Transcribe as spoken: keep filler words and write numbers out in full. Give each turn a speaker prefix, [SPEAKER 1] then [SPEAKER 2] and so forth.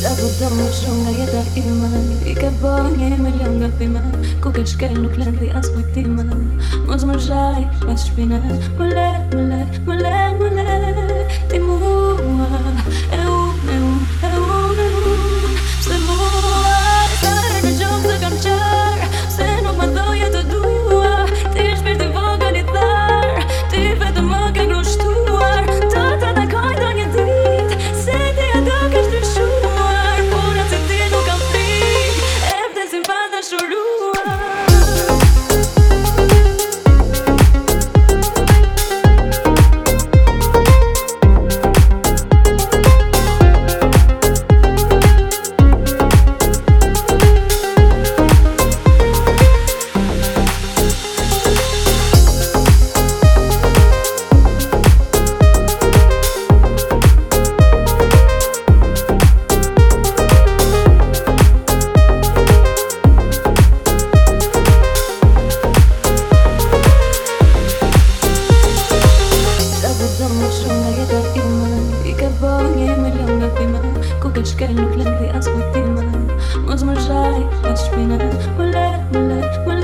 [SPEAKER 1] Zawodowo ściąga je ta ilma I que bonie milion pima Kukać kellu klęty a swój tima Moc mrzaj, pas szpina Mule, mule, mule, mule Ty muła Eu, eu, eu, eu Psemuła Stare në gjomë se kam qarë Se nuk ma doje të dua Ti shpirë të vogël I tharë Ti vetë më ke grushtuar Të të të koj do një dit Se ti e do kesh ndryshuar Por atë se ti nuk kam frik E vdesin pa dashuruar Kukać kellu klęty a swój tima Moc mrzaj, pas szpina Mule, mule, mule